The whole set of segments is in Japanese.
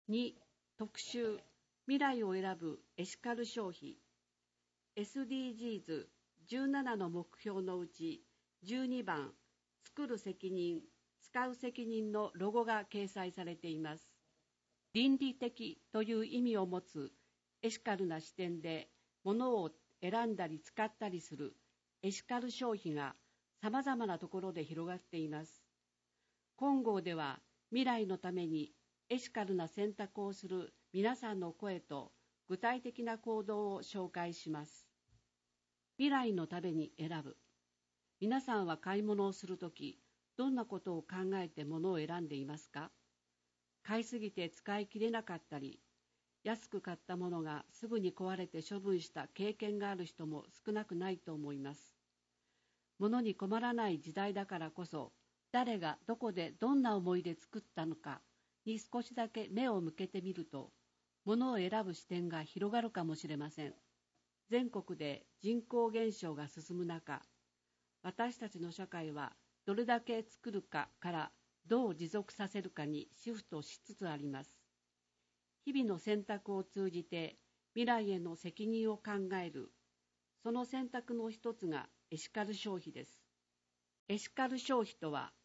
2、特集、未来を選ぶエシカル消費。SDGs17 の目標のうち12番、作る責任、使う責任のロゴが掲載されています。倫理的という意味を持つエシカルな視点で物を選んだり使ったりするエシカル消費が様々なところで広がっています。今号では未来のためにエシカルな選択をする皆さんの声と具体的な行動を紹介します。未来のために選ぶ。皆さんは買い物をするとき、どんなことを考えて物を選んでいますか？買いすぎて使い切れなかったり、安く買ったものがすぐに壊れて処分した経験がある人も少なくないと思います。物に困らない時代だからこそ、誰がどこでどんな思いで作ったのかに少しだけ目を向けてみると、物を選ぶ視点が広がるかもしれません。全国で人口減少が進む中、私たちの社会はどれだけ作るかからどう持続させるかにシフトしつつあります。日々の選択を通じて未来への責任を考える、その選択の一つがエシカル消費です。エシカル消費とは、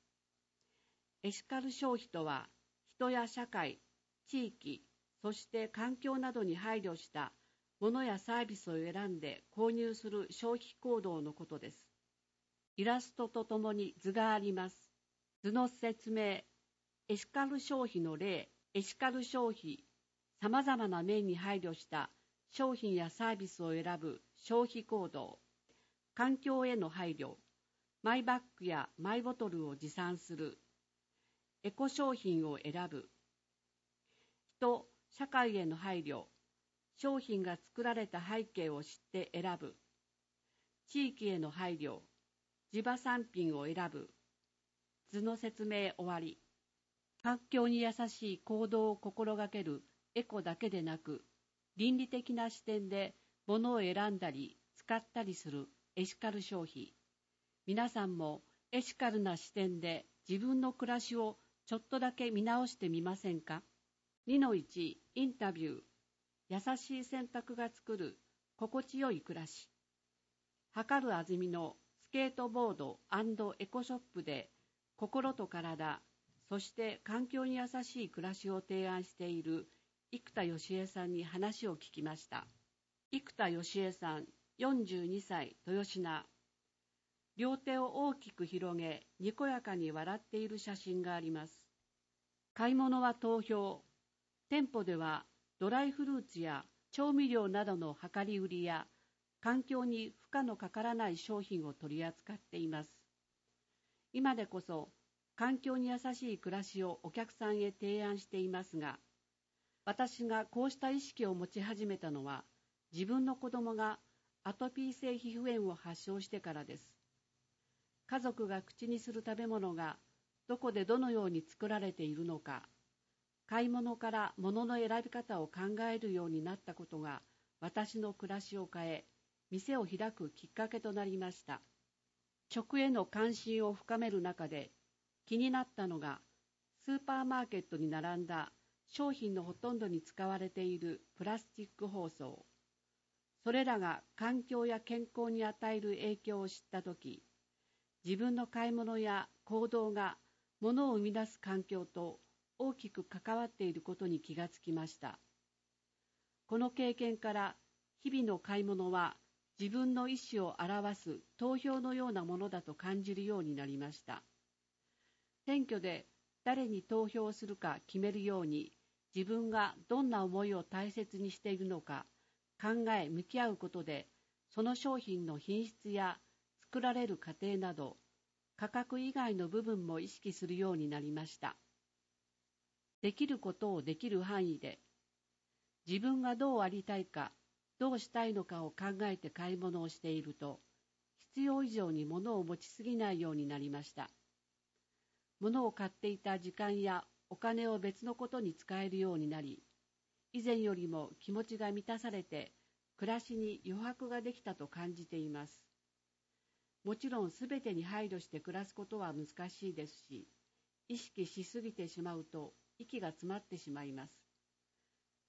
人や社会、地域、そして環境などに配慮した物やサービスを選んで購入する消費行動のことです。イラストとともに図があります。図の説明、エシカル消費の例、エシカル消費、さまざまな面に配慮した商品やサービスを選ぶ消費行動、環境への配慮、マイバッグやマイボトルを持参する、エコ商品を選ぶ、人、社会への配慮、商品が作られた背景を知って選ぶ、地域への配慮、地場産品を選ぶ。図の説明終わり。環境に優しい行動を心がけるエコだけでなく、倫理的な視点で物を選んだり使ったりするエシカル消費。皆さんもエシカルな視点で自分の暮らしをちょっとだけ見直してみませんか？ 2-1 インタビュー。優しい選択が作る心地よい暮らし。測るあずみのスケートボード&エコショップで心と体、そして環境に優しい暮らしを提案している生田義恵さんに話を聞きました。生田義恵さん、42歳、豊品。両手を大きく広げ、にこやかに笑っている写真があります。買い物は投票。店舗ではドライフルーツや調味料などの量り売りや環境に負荷のかからない商品を取り扱っています。今でこそ環境に優しい暮らしをお客さんへ提案していますが、私がこうした意識を持ち始めたのは、自分の子供がアトピー性皮膚炎を発症してからです。家族が口にする食べ物がどこでどのように作られているのか、買い物から物の選び方を考えるようになったことが私の暮らしを変え、店を開くきっかけとなりました。食への関心を深める中で気になったのが、スーパーマーケットに並んだ商品のほとんどに使われているプラスチック包装。それらが環境や健康に与える影響を知ったとき、自分の買い物や行動が物を生み出す環境と大きく関わっていることに気がつきました。この経験から日々の買い物は自分の意思を表す投票のようなものだと感じるようになりました。選挙で誰に投票するか決めるように、自分がどんな思いを大切にしているのか考え向き合うことで、その商品の品質や作られる過程など価格以外の部分も意識するようになりました。できることをできる範囲で、自分がどうありたいか、どうしたいのかを考えて買い物をしていると、必要以上に物を持ちすぎないようになりました。物を買っていた時間やお金を別のことに使えるようになり、以前よりも気持ちが満たされて、暮らしに余白ができたと感じています。もちろんすべてに配慮して暮らすことは難しいですし、意識しすぎてしまうと息が詰まってしまいます。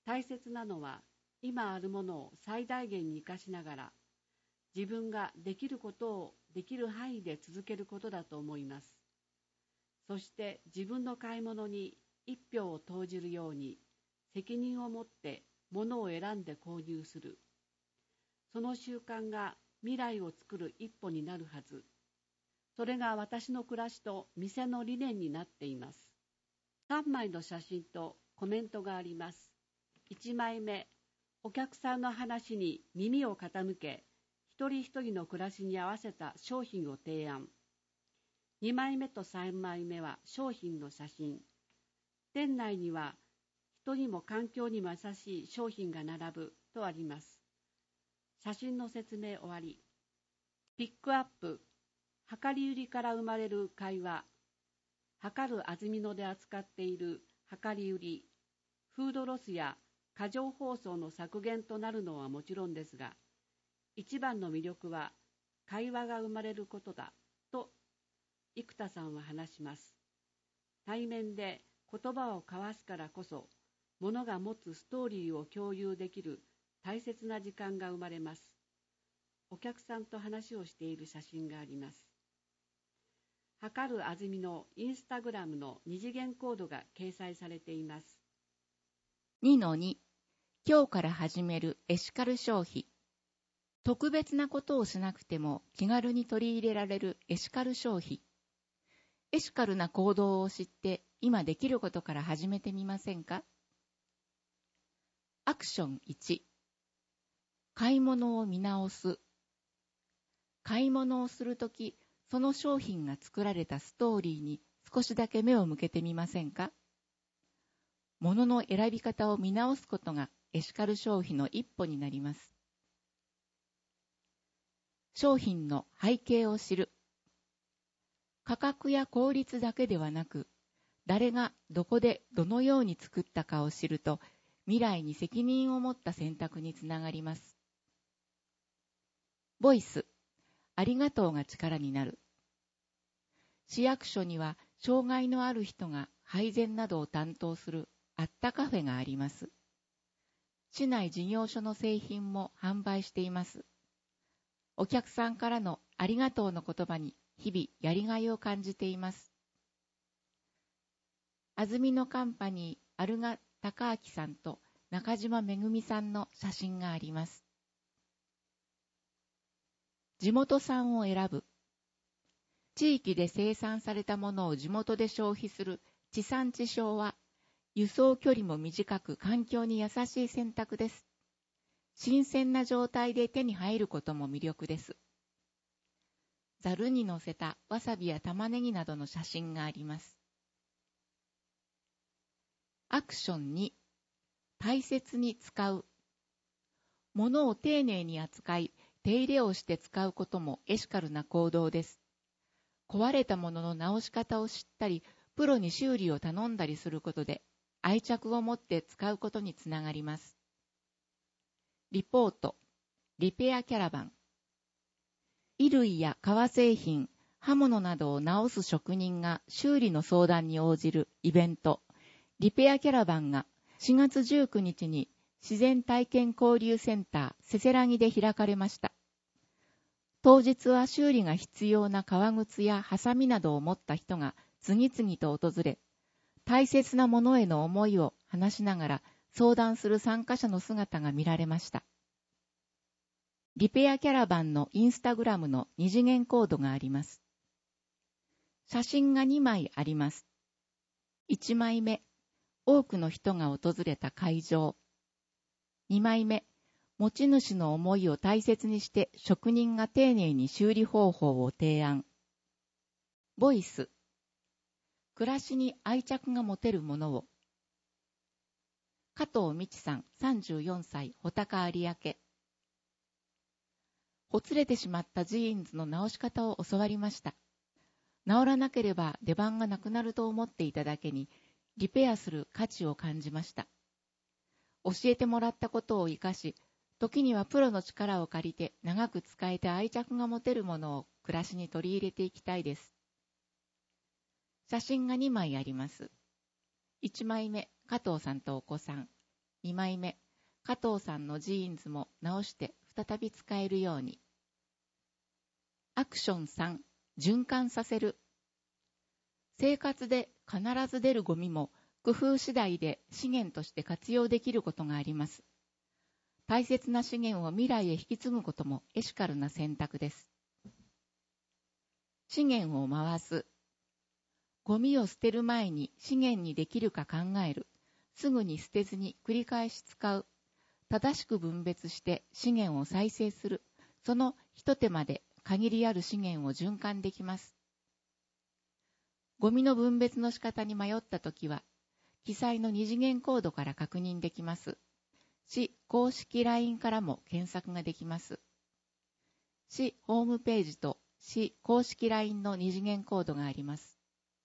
大切なのは今あるものを最大限に生かしながら自分ができることをできる範囲で続けることだと思います。そして自分の買い物に一票を投じるように責任を持って物を選んで購入する。その習慣が未来を作る一歩になるはず。それが私の暮らしと店の理念になっています。3枚の写真とコメントがあります。1枚目、お客さんの話に耳を傾け、一人一人の暮らしに合わせた商品を提案。2枚目と3枚目は商品の写真。店内には人にも環境にも優しい商品が並ぶとあります。写真の説明終わり。ピックアップ。量り売りから生まれる会話。量る安曇野で扱っている量り売り。フードロスや過剰包装の削減となるのはもちろんですが、一番の魅力は会話が生まれることだと生田さんは話します。対面で言葉を交わすからこそ、物が持つストーリーを共有できる大切な時間が生まれます。お客さんと話をしている写真があります。量る安曇野インスタグラムの二次元コードが掲載されています。 2-2 今日から始めるエシカル消費。特別なことをしなくても気軽に取り入れられるエシカル消費。エシカルな行動を知って今できることから始めてみませんか？アクション1、買い物を見直す。買い物をするとき、その商品が作られたストーリーに少しだけ目を向けてみませんか？物の選び方を見直すことがエシカル消費の一歩になります。商品の背景を知る。価格や効率だけではなく、誰がどこでどのように作ったかを知ると、未来に責任を持った選択につながります。ボイス、ありがとうが力になる。市役所には障害のある人が配膳などを担当するあったカフェがあります。市内事業所の製品も販売しています。お客さんからのありがとうの言葉に日々やりがいを感じています。安曇野カンパニーアルガ高明さんと中島めぐみさんの写真があります。地元産を選ぶ。地域で生産されたものを地元で消費する地産地消は、輸送距離も短く環境に優しい選択です。新鮮な状態で手に入ることも魅力です。ざるに乗せたわさびや玉ねぎなどの写真があります。アクション2、大切に使う。物を丁寧に扱い、手入れをして使うこともエシカルな行動です。壊れたものの直し方を知ったり、プロに修理を頼んだりすることで、愛着を持って使うことにつながります。リポート、リペアキャラバン。衣類や革製品、刃物などを直す職人が修理の相談に応じるイベント、リペアキャラバンが4月19日に自然体験交流センターせせらぎで開かれました。当日は修理が必要な革靴やハサミなどを持った人が次々と訪れ、大切なものへの思いを話しながら相談する参加者の姿が見られました。リペアキャラバンのインスタグラムの二次元コードがあります。写真が2枚あります。1枚目、多くの人が訪れた会場。2枚目、持ち主の思いを大切にして職人が丁寧に修理方法を提案。ボイス。暮らしに愛着が持てるものを。加藤美智さん、34歳、穂高有明。ほつれてしまったジーンズの直し方を教わりました。直らなければ出番がなくなると思っていただけに、リペアする価値を感じました。教えてもらったことを生かし、時にはプロの力を借りて長く使えて愛着が持てるものを暮らしに取り入れていきたいです。写真が2枚あります。1枚目、加藤さんとお子さん。 2枚目、加藤さんのジーンズも直して再び使えるように。アクション3、循環させる。生活で必ず出るゴミも工夫次第で資源として活用できることがあります。大切な資源を未来へ引き継ぐこともエシカルな選択です。資源を回す。ゴミを捨てる前に資源にできるか考える。すぐに捨てずに繰り返し使う。正しく分別して資源を再生する。その一手間で限りある資源を循環できます。ゴミの分別の仕方に迷ったときは、記載の二次元コードから確認できます。市公式 LINE からも検索ができます。市ホームページと市公式 LINE の二次元コードがあります。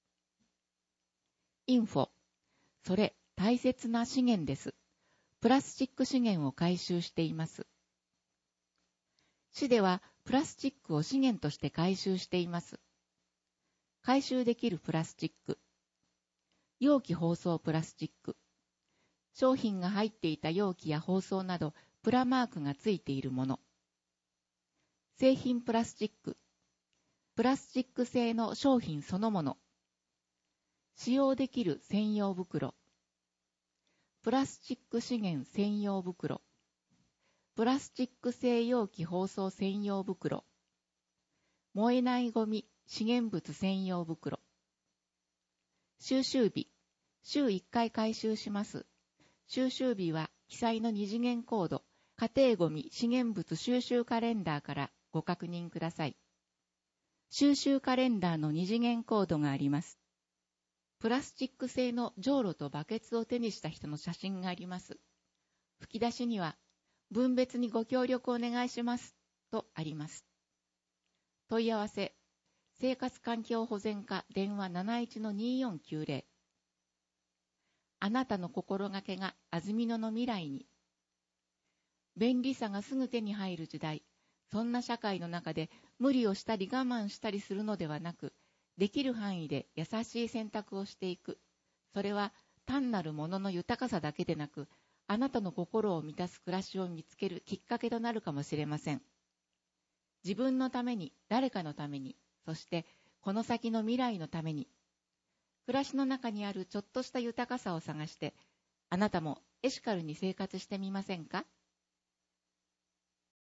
インフォ。それ大切な資源です。プラスチック資源を回収しています。市ではプラスチックを資源として回収しています。回収できるプラスチック。容器包装プラスチック。商品が入っていた容器や包装などプラマークがついているもの。製品プラスチック。プラスチック製の商品そのもの。使用できる専用袋。プラスチック資源専用袋。プラスチック製容器包装専用袋。燃えないゴミ資源物専用袋。収集日。週1回回収します。収集日は記載の二次元コード、家庭ゴミ資源物収集カレンダーからご確認ください。収集カレンダーの二次元コードがあります。プラスチック製のじょうろとバケツを手にした人の写真があります。吹き出しには、分別にご協力お願いしますとあります。問い合わせ、生活環境保全課電話 71-2490。あなたの心がけが安曇野の未来に。便利さがすぐ手に入る時代、そんな社会の中で無理をしたり我慢したりするのではなく、できる範囲で優しい選択をしていく。それは単なるものの豊かさだけでなく、あなたの心を満たす暮らしを見つけるきっかけとなるかもしれません。自分のために、誰かのために、そしてこの先の未来のために、暮らしの中にあるちょっとした豊かさを探して、あなたもエシカルに生活してみませんか？